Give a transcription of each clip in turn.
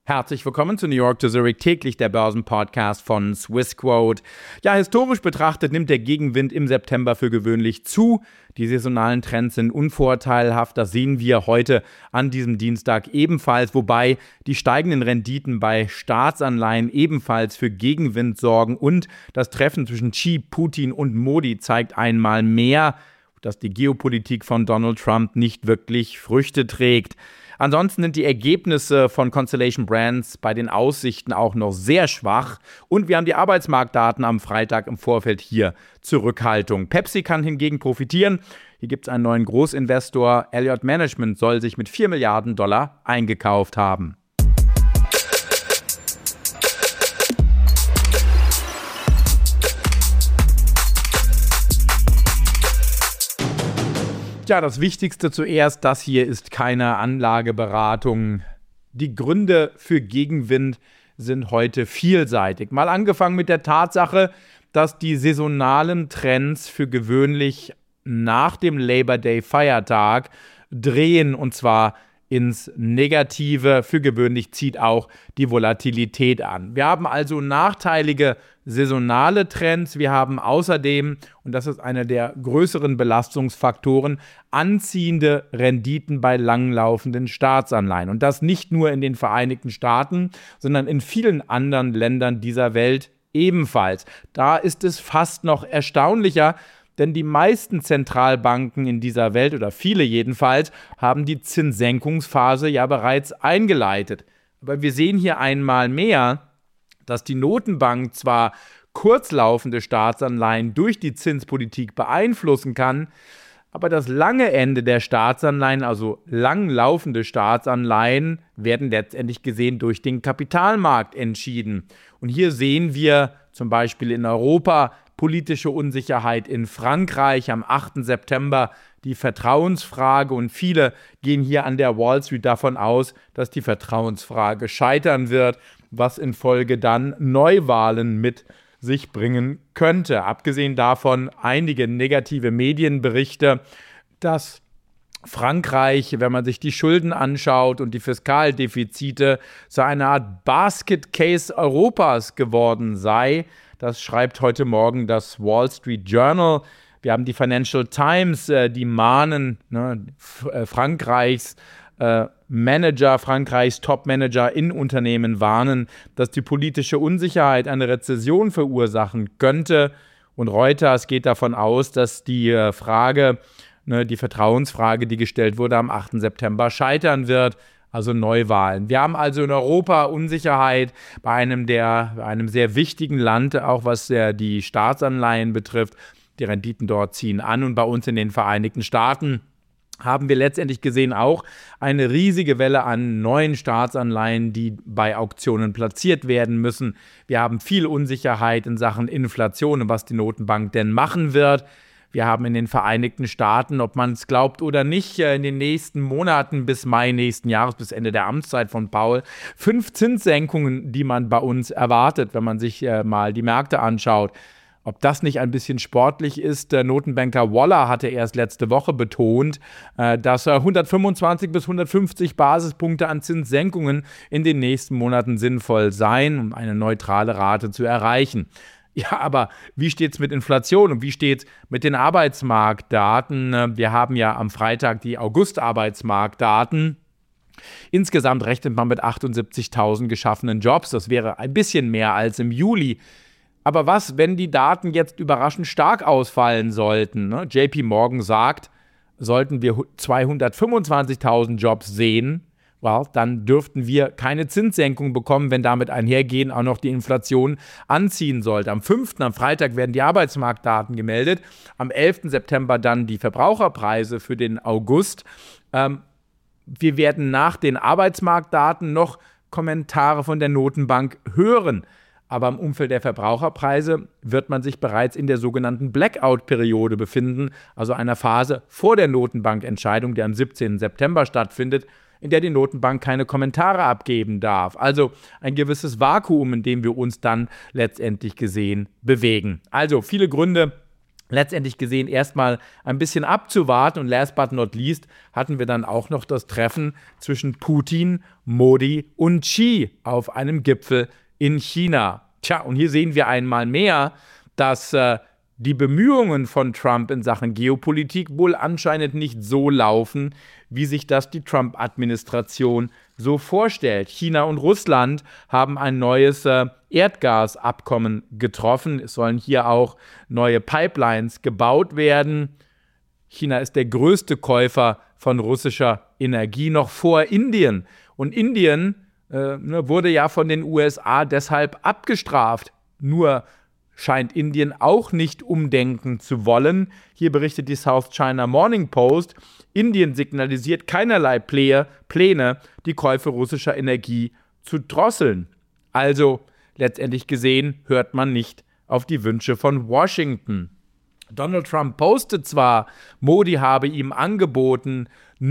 Herzlich willkommen zu New York to Zurich, täglich der Börsenpodcast von Swissquote. Ja, historisch betrachtet nimmt der Gegenwind im September für gewöhnlich zu. Die saisonalen Trends sind unvorteilhaft, das sehen wir heute an diesem Dienstag ebenfalls, wobei die steigenden Renditen bei Staatsanleihen ebenfalls für Gegenwind sorgen und das Treffen zwischen Xi, Putin und Modi zeigt einmal mehr, dass die Geopolitik von Donald Trump nicht wirklich Früchte trägt. Ansonsten sind die Ergebnisse von Constellation Brands bei den Aussichten auch noch sehr schwach und wir haben die Arbeitsmarktdaten am Freitag im Vorfeld hier Zurückhaltung. Pepsi kann hingegen profitieren. Hier gibt es einen neuen Großinvestor. Elliott Management soll sich mit $4 Milliarden eingekauft haben. Ja, das Wichtigste zuerst, das hier ist keine Anlageberatung. Die Gründe für Gegenwind sind heute vielseitig. Mal angefangen mit der Tatsache, dass die saisonalen Trends für gewöhnlich nach dem Labor Day Feiertag drehen und zwar ins Negative. Für gewöhnlich zieht auch die Volatilität an. Wir haben also nachteilige saisonale Trends. Wir haben außerdem, und das ist einer der größeren Belastungsfaktoren, anziehende Renditen bei langlaufenden Staatsanleihen. Und das nicht nur in den Vereinigten Staaten, sondern in vielen anderen Ländern dieser Welt ebenfalls. Da ist es fast noch erstaunlicher, denn die meisten Zentralbanken in dieser Welt, oder viele jedenfalls, haben die Zinssenkungsphase ja bereits eingeleitet. Aber wir sehen hier einmal mehr, dass die Notenbank zwar kurzlaufende Staatsanleihen durch die Zinspolitik beeinflussen kann, aber das lange Ende der Staatsanleihen, also langlaufende Staatsanleihen, werden letztendlich gesehen durch den Kapitalmarkt entschieden. Und hier sehen wir zum Beispiel in Europa politische Unsicherheit in Frankreich am 8. September, die Vertrauensfrage, und viele gehen hier an der Wall Street davon aus, dass die Vertrauensfrage scheitern wird, was in Folge dann Neuwahlen mit sich bringen könnte. Abgesehen davon einige negative Medienberichte, dass Frankreich, wenn man sich die Schulden anschaut und die Fiskaldefizite, zu einer Art Basket Case Europas geworden sei. Das schreibt heute Morgen das Wall Street Journal. Wir haben die Financial Times, die mahnen, Frankreichs Manager, Frankreichs Top-Manager in Unternehmen warnen, dass die politische Unsicherheit eine Rezession verursachen könnte. Und Reuters geht davon aus, dass die die Vertrauensfrage, die gestellt wurde, am 8. September scheitern wird. Also Neuwahlen. Wir haben also in Europa Unsicherheit bei einem sehr wichtigen Land, auch was die Staatsanleihen betrifft. Die Renditen dort ziehen an und bei uns in den Vereinigten Staaten haben wir letztendlich gesehen auch eine riesige Welle an neuen Staatsanleihen, die bei Auktionen platziert werden müssen. Wir haben viel Unsicherheit in Sachen Inflation und was die Notenbank denn machen wird. Wir haben in den Vereinigten Staaten, ob man es glaubt oder nicht, in den nächsten Monaten bis Mai nächsten Jahres, bis Ende der Amtszeit von Powell, 5 Zinssenkungen, die man bei uns erwartet, wenn man sich mal die Märkte anschaut. Ob das nicht ein bisschen sportlich ist, der Notenbanker Waller hatte erst letzte Woche betont, dass 125 bis 150 Basispunkte an Zinssenkungen in den nächsten Monaten sinnvoll seien, um eine neutrale Rate zu erreichen. Ja, aber wie steht es mit Inflation und wie steht es mit den Arbeitsmarktdaten? Wir haben ja am Freitag die August-Arbeitsmarktdaten. Insgesamt rechnet man mit 78.000 geschaffenen Jobs. Das wäre ein bisschen mehr als im Juli. Aber was, wenn die Daten jetzt überraschend stark ausfallen sollten? JP Morgan sagt, sollten wir 225.000 Jobs sehen, dann dürften wir keine Zinssenkung bekommen, wenn damit einhergehen auch noch die Inflation anziehen sollte. Am Freitag werden die Arbeitsmarktdaten gemeldet, am 11. September dann die Verbraucherpreise für den August. Wir werden nach den Arbeitsmarktdaten noch Kommentare von der Notenbank hören. Aber im Umfeld der Verbraucherpreise wird man sich bereits in der sogenannten Blackout-Periode befinden, also einer Phase vor der Notenbankentscheidung, die am 17. September stattfindet, in der die Notenbank keine Kommentare abgeben darf. Also ein gewisses Vakuum, in dem wir uns dann letztendlich gesehen bewegen. Also viele Gründe letztendlich gesehen erstmal ein bisschen abzuwarten. Und last but not least hatten wir dann auch noch das Treffen zwischen Putin, Modi und Xi auf einem Gipfel in China. Tja, und hier sehen wir einmal mehr, dass die Bemühungen von Trump in Sachen Geopolitik wohl anscheinend nicht so laufen, wie sich das die Trump-Administration so vorstellt. China und Russland haben ein neues Erdgasabkommen getroffen. Es sollen hier auch neue Pipelines gebaut werden. China ist der größte Käufer von russischer Energie, noch vor Indien. Und Indien wurde ja von den USA deshalb abgestraft. Nur scheint Indien auch nicht umdenken zu wollen. Hier berichtet die South China Morning Post, Indien signalisiert keinerlei Pläne, die Käufe russischer Energie zu drosseln. Also letztendlich gesehen hört man nicht auf die Wünsche von Washington. Donald Trump postet zwar, Modi habe ihm angeboten,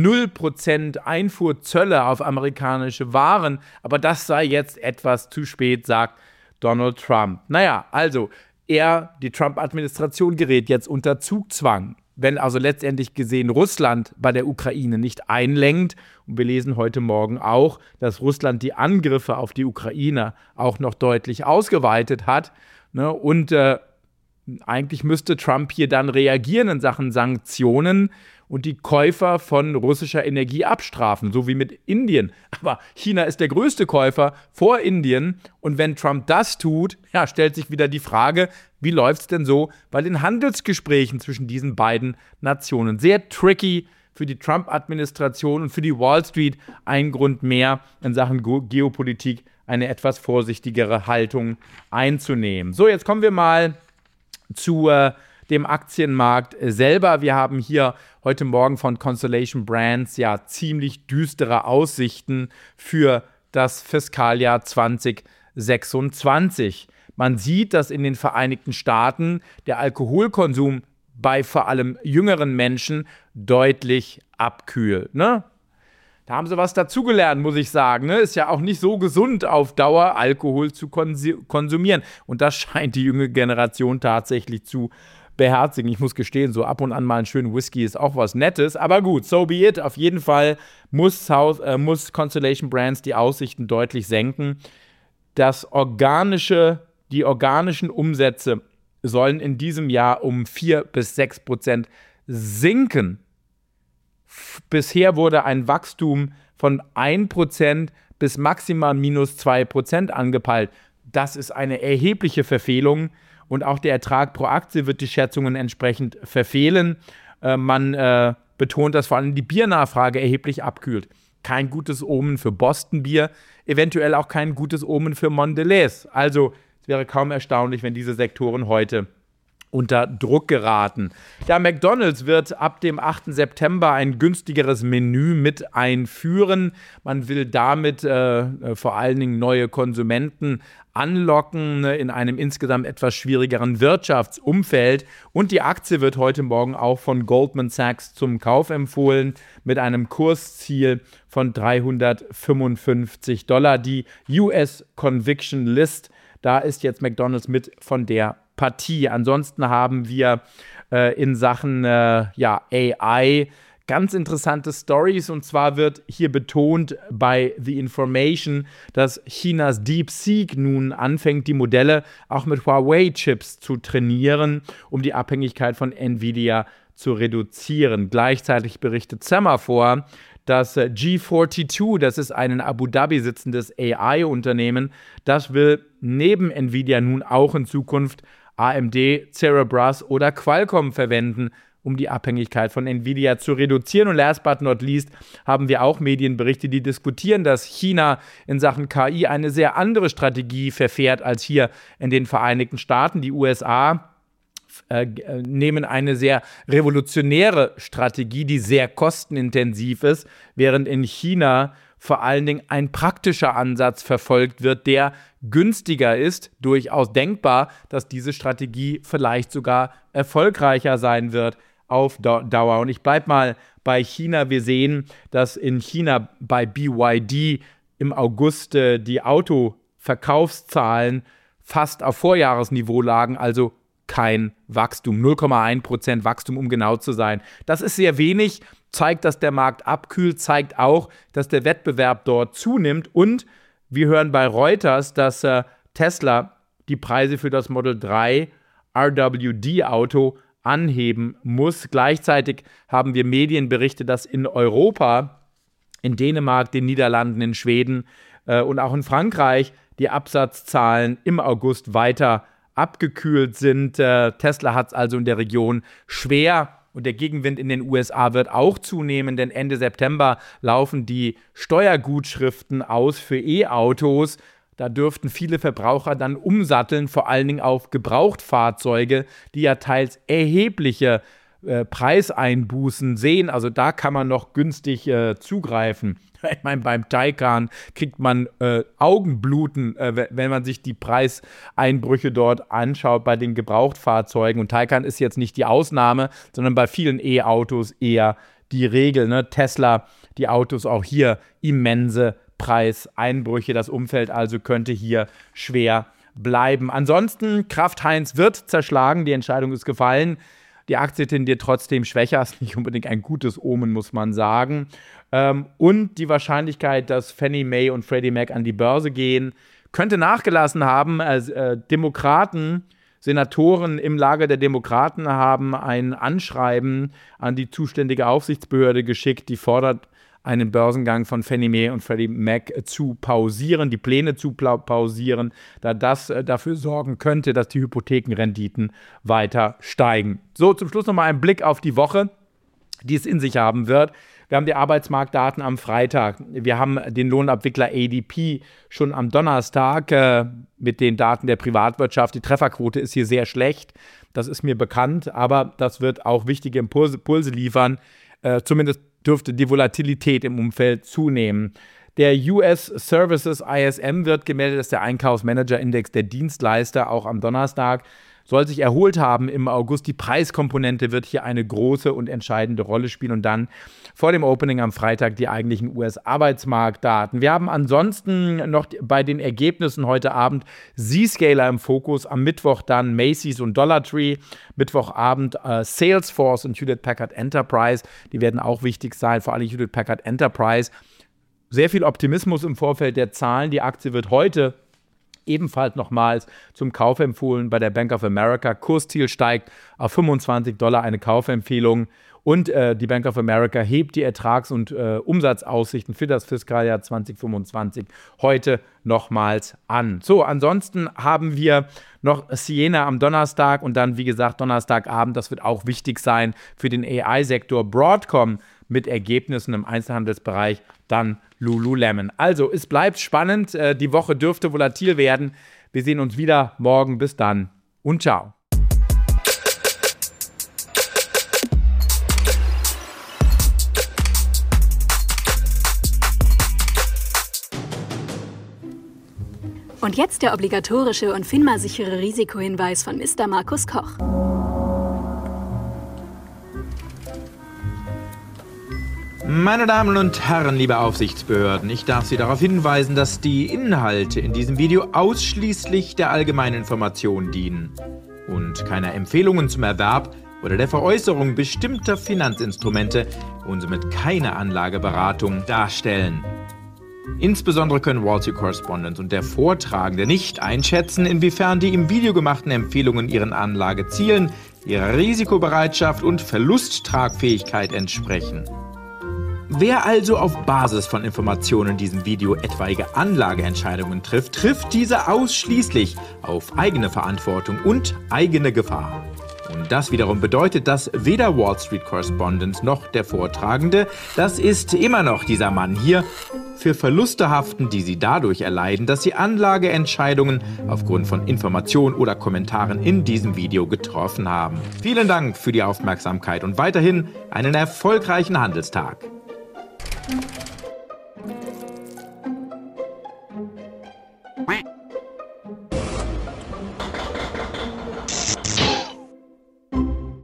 0% Einfuhrzölle auf amerikanische Waren, aber das sei jetzt etwas zu spät, sagt Donald Trump. Naja, also die Trump-Administration gerät jetzt unter Zugzwang. Wenn also letztendlich gesehen Russland bei der Ukraine nicht einlenkt, und wir lesen heute Morgen auch, dass Russland die Angriffe auf die Ukraine auch noch deutlich ausgeweitet hat, ne, und eigentlich müsste Trump hier dann reagieren in Sachen Sanktionen und die Käufer von russischer Energie abstrafen, so wie mit Indien. Aber China ist der größte Käufer vor Indien. Und wenn Trump das tut, ja, stellt sich wieder die Frage, wie läuft es denn so bei den Handelsgesprächen zwischen diesen beiden Nationen? Sehr tricky für die Trump-Administration und für die Wall Street. Ein Grund mehr in Sachen Geopolitik eine etwas vorsichtigere Haltung einzunehmen. So, jetzt kommen wir mal zu dem Aktienmarkt selber. Wir haben hier heute Morgen von Constellation Brands ja ziemlich düstere Aussichten für das Fiskaljahr 2026. Man sieht, dass in den Vereinigten Staaten der Alkoholkonsum bei vor allem jüngeren Menschen deutlich abkühlt, ne? Da haben sie was dazugelernt, muss ich sagen. Ne? Ist ja auch nicht so gesund auf Dauer, Alkohol zu konsumieren. Und das scheint die junge Generation tatsächlich zu beherzigen. Ich muss gestehen, so ab und an mal einen schönen Whisky ist auch was Nettes. Aber gut, so be it. Auf jeden Fall muss Constellation Brands die Aussichten deutlich senken. Die organischen Umsätze sollen in diesem Jahr um 4-6% sinken. Bisher wurde ein Wachstum von 1% bis maximal minus 2% angepeilt. Das ist eine erhebliche Verfehlung und auch der Ertrag pro Aktie wird die Schätzungen entsprechend verfehlen. Man betont, dass vor allem die Biernachfrage erheblich abkühlt. Kein gutes Omen für Boston Bier, eventuell auch kein gutes Omen für Mondelez. Also es wäre kaum erstaunlich, wenn diese Sektoren heute unter Druck geraten. Ja, McDonald's wird ab dem 8. September ein günstigeres Menü mit einführen. Man will damit vor allen Dingen neue Konsumenten anlocken in einem insgesamt etwas schwierigeren Wirtschaftsumfeld. Und die Aktie wird heute Morgen auch von Goldman Sachs zum Kauf empfohlen mit einem Kursziel von $355. Die US Conviction List, da ist jetzt McDonald's mit von der Partie. Ansonsten haben wir in Sachen AI ganz interessante Stories, und zwar wird hier betont bei The Information, dass Chinas DeepSeek nun anfängt, die Modelle auch mit Huawei-Chips zu trainieren, um die Abhängigkeit von Nvidia zu reduzieren. Gleichzeitig berichtet Semaphore, dass G42, das ist ein in Abu Dhabi sitzendes AI-Unternehmen, das will neben Nvidia nun auch in Zukunft AMD, Cerebras oder Qualcomm verwenden, um die Abhängigkeit von Nvidia zu reduzieren. Und last but not least haben wir auch Medienberichte, die diskutieren, dass China in Sachen KI eine sehr andere Strategie verfährt als hier in den Vereinigten Staaten. Die USA nehmen eine sehr revolutionäre Strategie, die sehr kostenintensiv ist, während in China vor allen Dingen ein praktischer Ansatz verfolgt wird, der günstiger ist. Durchaus denkbar, dass diese Strategie vielleicht sogar erfolgreicher sein wird auf Dauer. Und ich bleibe mal bei China. Wir sehen, dass in China bei BYD im August die Autoverkaufszahlen fast auf Vorjahresniveau lagen, also kein Wachstum. 0,1% Wachstum, um genau zu sein. Das ist sehr wenig, zeigt, dass der Markt abkühlt, zeigt auch, dass der Wettbewerb dort zunimmt. Und wir hören bei Reuters, dass Tesla die Preise für das Model 3 RWD-Auto anheben muss. Gleichzeitig haben wir Medienberichte, dass in Europa, in Dänemark, den Niederlanden, in Schweden und auch in Frankreich die Absatzzahlen im August weiter abgekühlt sind. Tesla hat es also in der Region schwer und der Gegenwind in den USA wird auch zunehmen, denn Ende September laufen die Steuergutschriften aus für E-Autos. Da dürften viele Verbraucher dann umsatteln, vor allen Dingen auf Gebrauchtfahrzeuge, die ja teils erhebliche Preiseinbußen sehen. Also da kann man noch günstig zugreifen. Ich meine, beim Taycan kriegt man Augenbluten, wenn man sich die Preiseinbrüche dort anschaut bei den Gebrauchtfahrzeugen. Und Taycan ist jetzt nicht die Ausnahme, sondern bei vielen E-Autos eher die Regel. Ne? Tesla, die Autos auch hier immense Preiseinbrüche. Das Umfeld also könnte hier schwer bleiben. Ansonsten, Kraft Heinz wird zerschlagen. Die Entscheidung ist gefallen. Die Aktie tendiert trotzdem schwächer, ist nicht unbedingt ein gutes Omen, muss man sagen. Und die Wahrscheinlichkeit, dass Fannie Mae und Freddie Mac an die Börse gehen, könnte nachgelassen haben. Demokraten, Senatoren im Lager der Demokraten haben ein Anschreiben an die zuständige Aufsichtsbehörde geschickt, die fordert, einen Börsengang von Fannie Mae und Freddie Mac zu pausieren, die Pläne zu pausieren, da das dafür sorgen könnte, dass die Hypothekenrenditen weiter steigen. So, zum Schluss nochmal ein Blick auf die Woche, die es in sich haben wird. Wir haben die Arbeitsmarktdaten am Freitag. Wir haben den Lohnabwickler ADP schon am Donnerstag mit den Daten der Privatwirtschaft. Die Trefferquote ist hier sehr schlecht. Das ist mir bekannt, aber das wird auch wichtige Impulse liefern. Zumindest dürfte die Volatilität im Umfeld zunehmen. Der US Services ISM wird gemeldet, dass der Einkaufsmanager-Index der Dienstleister auch am Donnerstag soll sich erholt haben im August. Die Preiskomponente wird hier eine große und entscheidende Rolle spielen und dann vor dem Opening am Freitag die eigentlichen US-Arbeitsmarktdaten. Wir haben ansonsten noch bei den Ergebnissen heute Abend Zscaler im Fokus, am Mittwoch dann Macy's und Dollar Tree, Mittwochabend Salesforce und Hewlett Packard Enterprise, die werden auch wichtig sein, vor allem Hewlett Packard Enterprise. Sehr viel Optimismus im Vorfeld der Zahlen, die Aktie wird heute ebenfalls nochmals zum Kauf empfohlen bei der Bank of America. Kursziel steigt auf $25, eine Kaufempfehlung. Und die Bank of America hebt die Ertrags- und Umsatzaussichten für das Fiskaljahr 2025 heute nochmals an. So, ansonsten haben wir noch Ciena am Donnerstag und dann, wie gesagt, Donnerstagabend. Das wird auch wichtig sein für den AI-Sektor. Broadcom mit Ergebnissen im Einzelhandelsbereich, dann Lululemon. Also, es bleibt spannend. Die Woche dürfte volatil werden. Wir sehen uns wieder morgen. Bis dann und ciao. Und jetzt der obligatorische und FINMA-sichere Risikohinweis von Mr. Markus Koch. Meine Damen und Herren, liebe Aufsichtsbehörden, ich darf Sie darauf hinweisen, dass die Inhalte in diesem Video ausschließlich der allgemeinen Information dienen und keiner Empfehlungen zum Erwerb oder der Veräußerung bestimmter Finanzinstrumente und somit keine Anlageberatung darstellen. Insbesondere können Wall Street Correspondent und der Vortragende nicht einschätzen, inwiefern die im Video gemachten Empfehlungen ihren Anlagezielen, ihrer Risikobereitschaft und Verlusttragfähigkeit entsprechen. Wer also auf Basis von Informationen in diesem Video etwaige Anlageentscheidungen trifft, trifft diese ausschließlich auf eigene Verantwortung und eigene Gefahr. Und das wiederum bedeutet, dass weder Wall Street Correspondent noch der Vortragende, das ist immer noch dieser Mann hier, für Verluste haften, die sie dadurch erleiden, dass sie Anlageentscheidungen aufgrund von Informationen oder Kommentaren in diesem Video getroffen haben. Vielen Dank für die Aufmerksamkeit und weiterhin einen erfolgreichen Handelstag.